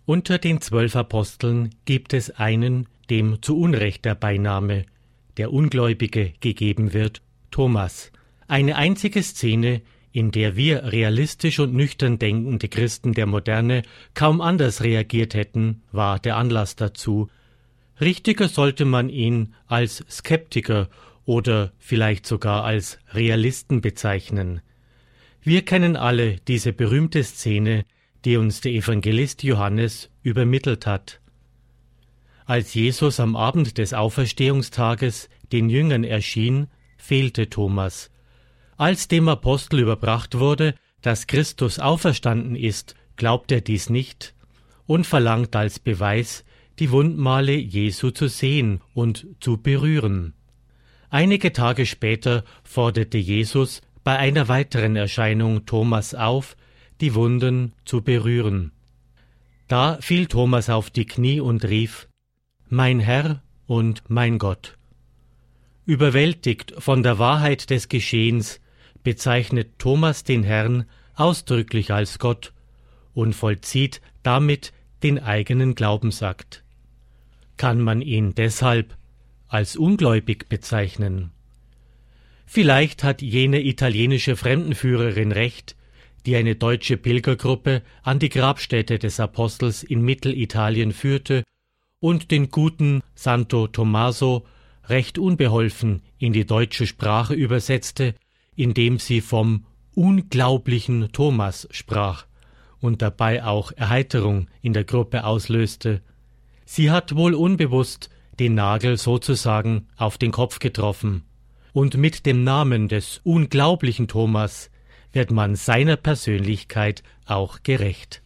Unter den 12 Aposteln gibt es einen, dem zu Unrecht der Beiname der Ungläubige gegeben wird, Thomas. Eine einzige Szene, in der wir realistisch und nüchtern denkende Christen der Moderne kaum anders reagiert hätten, war der Anlass dazu. Richtiger sollte man ihn als Skeptiker oder vielleicht sogar als Realisten bezeichnen. Wir kennen alle diese berühmte Szene, die uns der Evangelist Johannes übermittelt hat. Als Jesus am Abend des Auferstehungstages den Jüngern erschien, fehlte Thomas. Als dem Apostel überbracht wurde, dass Christus auferstanden ist, glaubt er dies nicht und verlangt als Beweis, die Wundmale Jesu zu sehen und zu berühren. Einige Tage später forderte Jesus bei einer weiteren Erscheinung Thomas auf, die Wunden zu berühren. Da fiel Thomas auf die Knie und rief: »Mein Herr und mein Gott!« Überwältigt von der Wahrheit des Geschehens bezeichnet Thomas den Herrn ausdrücklich als Gott und vollzieht damit den eigenen Glaubensakt. Kann man ihn deshalb als ungläubig bezeichnen? Vielleicht hat jene italienische Fremdenführerin recht, die eine deutsche Pilgergruppe an die Grabstätte des Apostels in Mittelitalien führte und den guten Santo Tommaso recht unbeholfen in die deutsche Sprache übersetzte, indem sie vom unglaublichen Thomas sprach und dabei auch Erheiterung in der Gruppe auslöste. Sie hat wohl unbewusst den Nagel sozusagen auf den Kopf getroffen, und mit dem Namen des unglaublichen Thomas wird man seiner Persönlichkeit auch gerecht.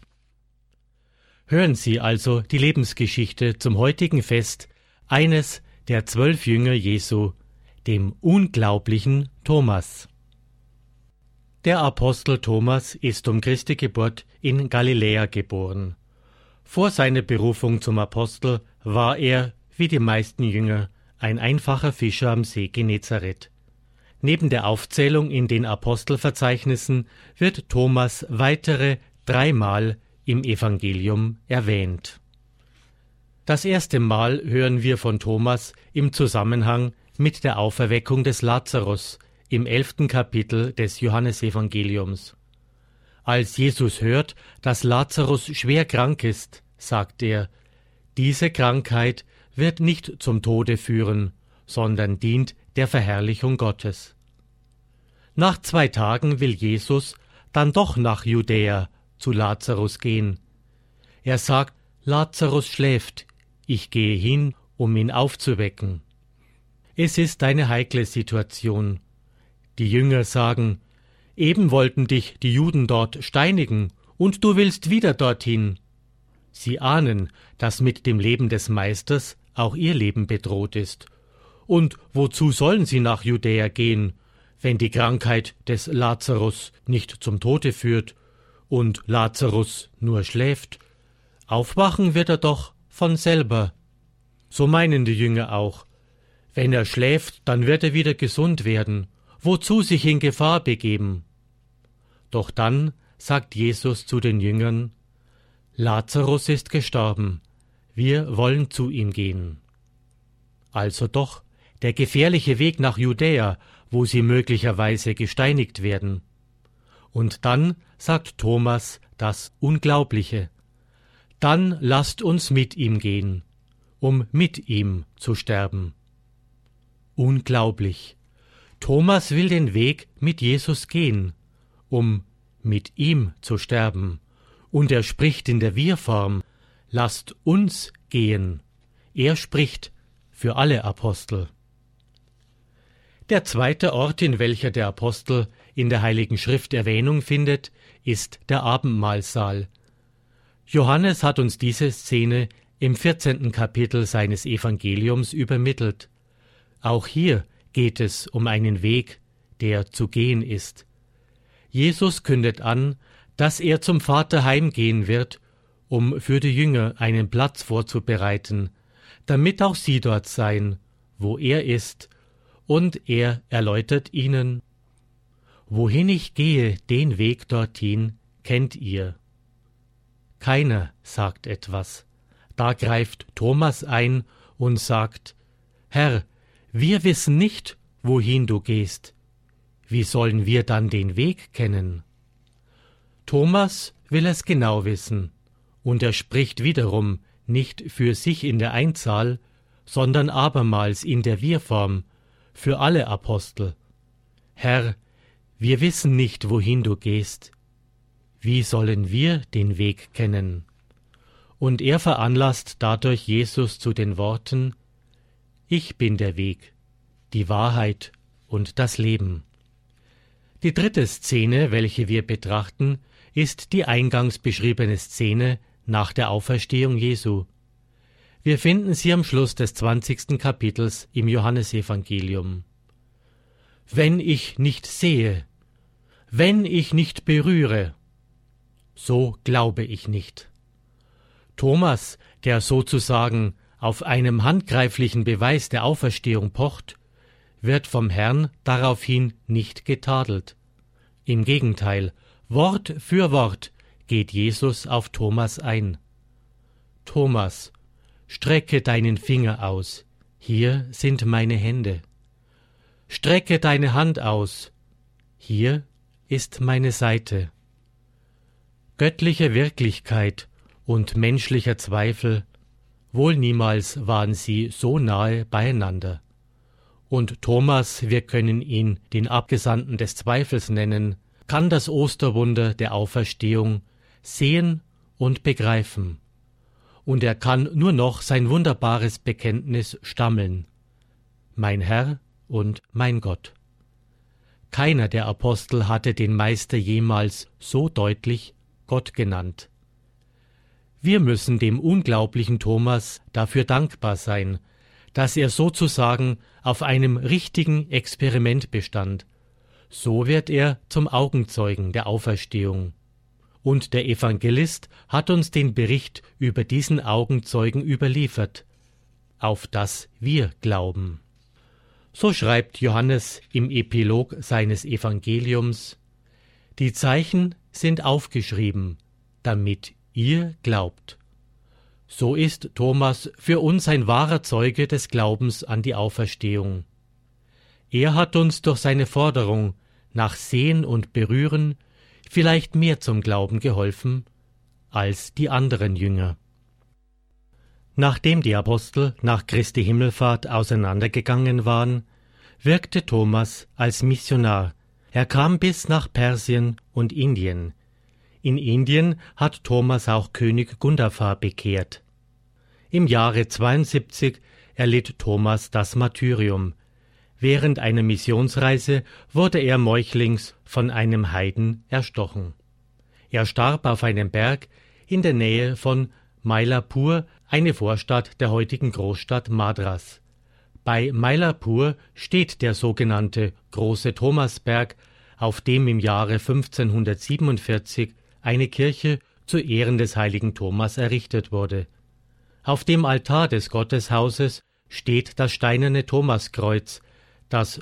Hören Sie also die Lebensgeschichte zum heutigen Fest eines der 12 Jünger Jesu, dem unglaublichen Thomas. Der Apostel Thomas ist um Christi Geburt in Galiläa geboren. Vor seiner Berufung zum Apostel war er, wie die meisten Jünger, ein einfacher Fischer am See Genezareth. Neben der Aufzählung in den Apostelverzeichnissen wird Thomas weitere 3 Mal im Evangelium erwähnt. Das erste Mal hören wir von Thomas im Zusammenhang mit der Auferweckung des Lazarus im 11. Kapitel des Johannesevangeliums. Als Jesus hört, dass Lazarus schwer krank ist, sagt er: Diese Krankheit wird nicht zum Tode führen, sondern dient der Verherrlichung Gottes. Nach 2 Tagen will Jesus dann doch nach Judäa zu Lazarus gehen. Er sagt: Lazarus schläft, ich gehe hin, um ihn aufzuwecken. Es ist eine heikle Situation. Die Jünger sagen: Eben wollten dich die Juden dort steinigen, und du willst wieder dorthin. Sie ahnen, dass mit dem Leben des Meisters auch ihr Leben bedroht ist. Und wozu sollen sie nach Judäa gehen, wenn die Krankheit des Lazarus nicht zum Tode führt und Lazarus nur schläft? Aufwachen wird er doch von selber. So meinen die Jünger auch. Wenn er schläft, dann wird er wieder gesund werden. Wozu sich in Gefahr begeben? Doch dann sagt Jesus zu den Jüngern: Lazarus ist gestorben, wir wollen zu ihm gehen. Also doch der gefährliche Weg nach Judäa, wo sie möglicherweise gesteinigt werden. Und dann sagt Thomas das Unglaubliche: Dann lasst uns mit ihm gehen, um mit ihm zu sterben. Unglaublich. Thomas will den Weg mit Jesus gehen, um mit ihm zu sterben. Und er spricht in der Wir-Form: Lasst uns gehen. Er spricht für alle Apostel. Der zweite Ort, in welcher der Apostel in der Heiligen Schrift Erwähnung findet, ist der Abendmahlsaal. Johannes hat uns diese Szene im 14. Kapitel seines Evangeliums übermittelt. Auch hier geht es um einen Weg, der zu gehen ist. Jesus kündet an, dass er zum Vater heimgehen wird, um für die Jünger einen Platz vorzubereiten, damit auch sie dort seien, wo er ist, und er erläutert ihnen: Wohin ich gehe, den Weg dorthin kennt ihr. Keiner sagt etwas. Da greift Thomas ein und sagt: Herr, wir wissen nicht, wohin du gehst. Wie sollen wir dann den Weg kennen? Thomas will es genau wissen, und er spricht wiederum nicht für sich in der Einzahl, sondern abermals in der Wir-Form für alle Apostel. Herr, wir wissen nicht, wohin du gehst. Wie sollen wir den Weg kennen? Und er veranlasst dadurch Jesus zu den Worten: Ich bin der Weg, die Wahrheit und das Leben. Die dritte Szene, welche wir betrachten, ist die eingangs beschriebene Szene nach der Auferstehung Jesu. Wir finden sie am Schluss des 20. Kapitels im Johannesevangelium. Wenn ich nicht sehe, wenn ich nicht berühre, so glaube ich nicht. Thomas, der sozusagen auf einem handgreiflichen Beweis der Auferstehung pocht, wird vom Herrn daraufhin nicht getadelt. Im Gegenteil, Wort für Wort geht Jesus auf Thomas ein. Thomas, strecke deinen Finger aus, hier sind meine Hände. Strecke deine Hand aus, hier ist meine Seite. Göttliche Wirklichkeit und menschlicher Zweifel, wohl niemals waren sie so nahe beieinander. Und Thomas, wir können ihn den Abgesandten des Zweifels nennen, kann das Osterwunder der Auferstehung sehen und begreifen. Und er kann nur noch sein wunderbares Bekenntnis stammeln: Mein Herr und mein Gott. Keiner der Apostel hatte den Meister jemals so deutlich Gott genannt. Wir müssen dem unglaublichen Thomas dafür dankbar sein, dass er sozusagen auf einem richtigen Experiment bestand. So wird er zum Augenzeugen der Auferstehung. Und der Evangelist hat uns den Bericht über diesen Augenzeugen überliefert, auf das wir glauben. So schreibt Johannes im Epilog seines Evangeliums: Die Zeichen sind aufgeschrieben, damit ihr glaubt. So ist Thomas für uns ein wahrer Zeuge des Glaubens an die Auferstehung. Er hat uns durch seine Forderung nach Sehen und Berühren vielleicht mehr zum Glauben geholfen als die anderen Jünger. Nachdem die Apostel nach Christi Himmelfahrt auseinandergegangen waren, wirkte Thomas als Missionar. Er kam bis nach Persien und Indien. In Indien hat Thomas auch König Gundafar bekehrt. Im Jahre 72 erlitt Thomas das Martyrium. Während einer Missionsreise wurde er meuchlings von einem Heiden erstochen. Er starb auf einem Berg in der Nähe von Mylapore, eine Vorstadt der heutigen Großstadt Madras. Bei Mylapore steht der sogenannte Große Thomasberg, auf dem im Jahre 1547 eine Kirche zu Ehren des heiligen Thomas errichtet wurde. Auf dem Altar des Gotteshauses steht das steinerne Thomaskreuz, das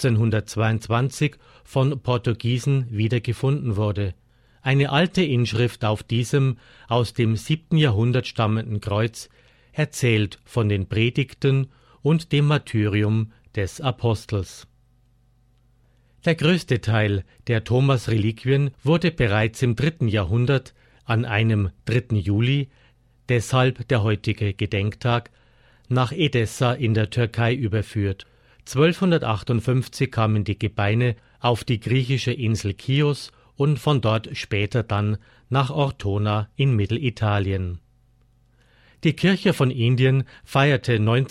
1522 von Portugiesen wiedergefunden wurde. Eine alte Inschrift auf diesem aus dem 7. Jahrhundert stammenden Kreuz erzählt von den Predigten und dem Martyrium des Apostels. Der größte Teil der Thomas-Reliquien wurde bereits im 3. Jahrhundert an einem 3. Juli, deshalb der heutige Gedenktag, nach Edessa in der Türkei überführt. 1258 kamen die Gebeine auf die griechische Insel Chios und von dort später dann nach Ortona in Mittelitalien. Die Kirche von Indien feierte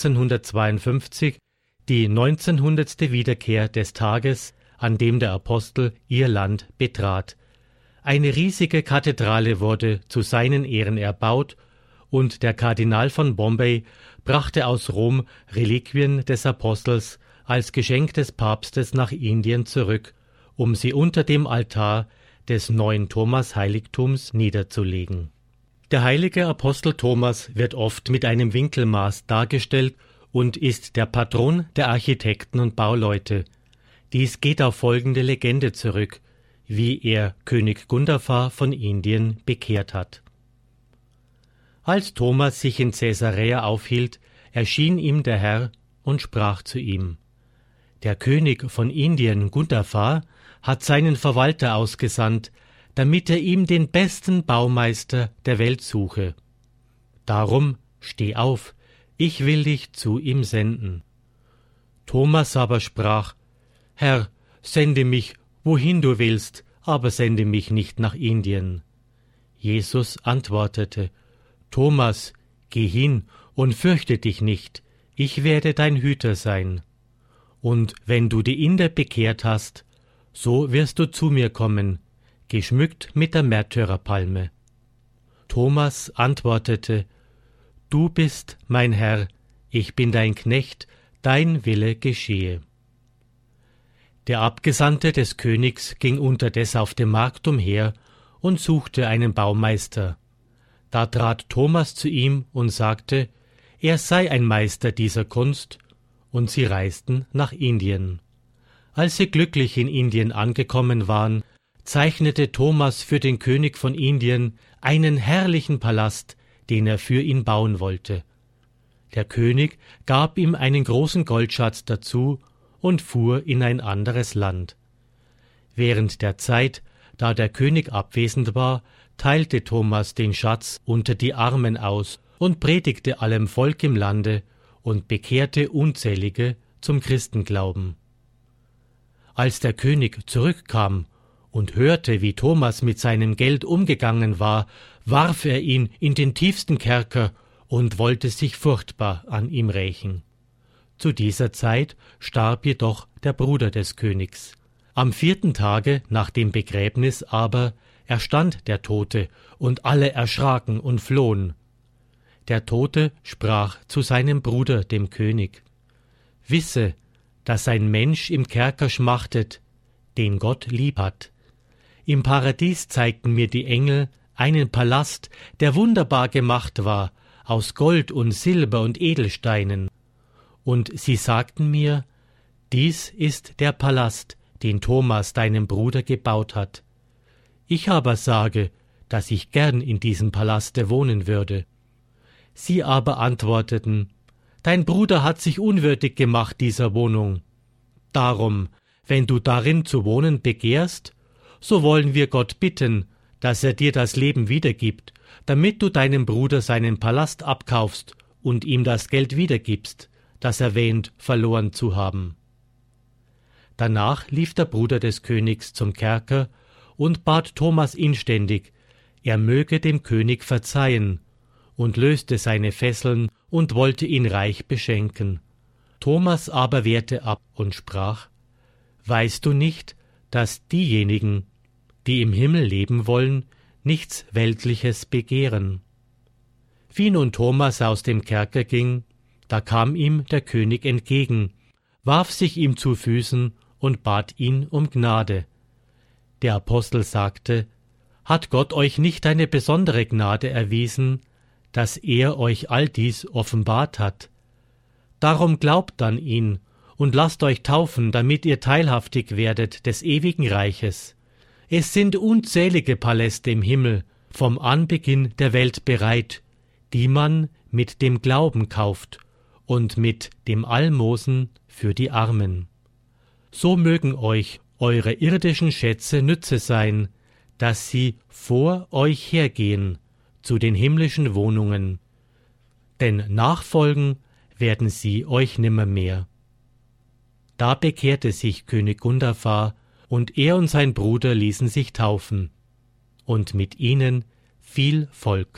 1952 die 1900. Wiederkehr des Tages, an dem der Apostel ihr Land betrat. Eine riesige Kathedrale wurde zu seinen Ehren erbaut und der Kardinal von Bombay brachte aus Rom Reliquien des Apostels als Geschenk des Papstes nach Indien zurück, um sie unter dem Altar des neuen Thomas-Heiligtums niederzulegen. Der heilige Apostel Thomas wird oft mit einem Winkelmaß dargestellt und ist der Patron der Architekten und Bauleute. Dies geht auf folgende Legende zurück, wie er König Gundafar von Indien bekehrt hat. Als Thomas sich in Caesarea aufhielt, erschien ihm der Herr und sprach zu ihm: Der König von Indien, Gundafar, hat seinen Verwalter ausgesandt, damit er ihm den besten Baumeister der Welt suche. Darum steh auf, ich will dich zu ihm senden. Thomas aber sprach: Herr, sende mich, wohin du willst, aber sende mich nicht nach Indien. Jesus antwortete: Thomas, geh hin und fürchte dich nicht, ich werde dein Hüter sein. Und wenn du die Inder bekehrt hast, so wirst du zu mir kommen, geschmückt mit der Märtyrerpalme. Thomas antwortete: Du bist mein Herr, ich bin dein Knecht, dein Wille geschehe. Der Abgesandte des Königs ging unterdes auf dem Markt umher und suchte einen Baumeister. Da trat Thomas zu ihm und sagte, er sei ein Meister dieser Kunst, und sie reisten nach Indien. Als sie glücklich in Indien angekommen waren, zeichnete Thomas für den König von Indien einen herrlichen Palast, den er für ihn bauen wollte. Der König gab ihm einen großen Goldschatz dazu und fuhr in ein anderes Land. Während der Zeit, da der König abwesend war, teilte Thomas den Schatz unter die Armen aus und predigte allem Volk im Lande und bekehrte Unzählige zum Christenglauben. Als der König zurückkam und hörte, wie Thomas mit seinem Geld umgegangen war, warf er ihn in den tiefsten Kerker und wollte sich furchtbar an ihm rächen. Zu dieser Zeit starb jedoch der Bruder des Königs. Am 4. Tage nach dem Begräbnis aber erstand der Tote, und alle erschraken und flohen. Der Tote sprach zu seinem Bruder, dem König: Wisse, dass ein Mensch im Kerker schmachtet, den Gott lieb hat. Im Paradies zeigten mir die Engel einen Palast, der wunderbar gemacht war, aus Gold und Silber und Edelsteinen. Und sie sagten mir, dies ist der Palast, den Thomas deinem Bruder gebaut hat. Ich aber sage, dass ich gern in diesem Palaste wohnen würde. Sie aber antworteten, dein Bruder hat sich unwürdig gemacht dieser Wohnung. Darum, wenn du darin zu wohnen begehrst, so wollen wir Gott bitten, dass er dir das Leben wiedergibt, damit du deinem Bruder seinen Palast abkaufst und ihm das Geld wiedergibst, das er wähnt, verloren zu haben. Danach lief der Bruder des Königs zum Kerker und bat Thomas inständig, er möge dem König verzeihen, und löste seine Fesseln und wollte ihn reich beschenken. Thomas aber wehrte ab und sprach: Weißt du nicht, dass diejenigen, die im Himmel leben wollen, nichts Weltliches begehren? Wie nun Thomas aus dem Kerker ging, da kam ihm der König entgegen, warf sich ihm zu Füßen und bat ihn um Gnade. Der Apostel sagte: Hat Gott euch nicht eine besondere Gnade erwiesen, dass er euch all dies offenbart hat? Darum glaubt an ihn und lasst euch taufen, damit ihr teilhaftig werdet des ewigen Reiches. Es sind unzählige Paläste im Himmel vom Anbeginn der Welt bereit, die man mit dem Glauben kauft und mit dem Almosen für die Armen. So mögen euch eure irdischen Schätze Nütze sein, dass sie vor euch hergehen zu den himmlischen Wohnungen, denn nachfolgen werden sie euch nimmermehr. Da bekehrte sich König Gundafar, und er und sein Bruder ließen sich taufen, und mit ihnen viel Volk.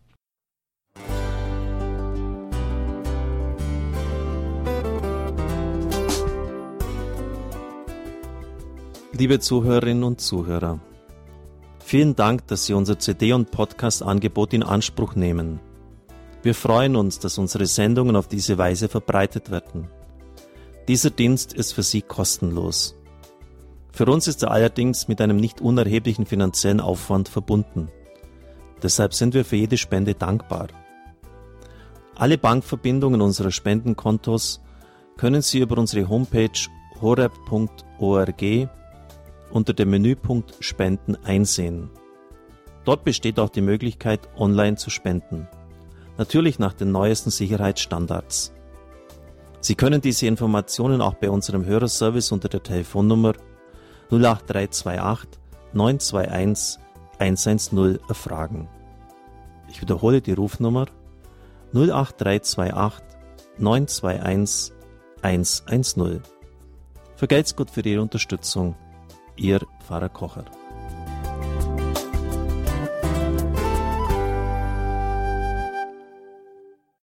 Liebe Zuhörerinnen und Zuhörer, vielen Dank, dass Sie unser CD- und Podcast-Angebot in Anspruch nehmen. Wir freuen uns, dass unsere Sendungen auf diese Weise verbreitet werden. Dieser Dienst ist für Sie kostenlos. Für uns ist er allerdings mit einem nicht unerheblichen finanziellen Aufwand verbunden. Deshalb sind wir für jede Spende dankbar. Alle Bankverbindungen unserer Spendenkontos können Sie über unsere Homepage horeb.org unter dem Menüpunkt Spenden einsehen. Dort besteht auch die Möglichkeit, online zu spenden. Natürlich nach den neuesten Sicherheitsstandards. Sie können diese Informationen auch bei unserem Hörerservice unter der Telefonnummer 08328 921 110 erfragen. Ich wiederhole die Rufnummer 08328 921 110. Vergelt's Gott für Ihre Unterstützung. Ihr Pfarrer Kocher.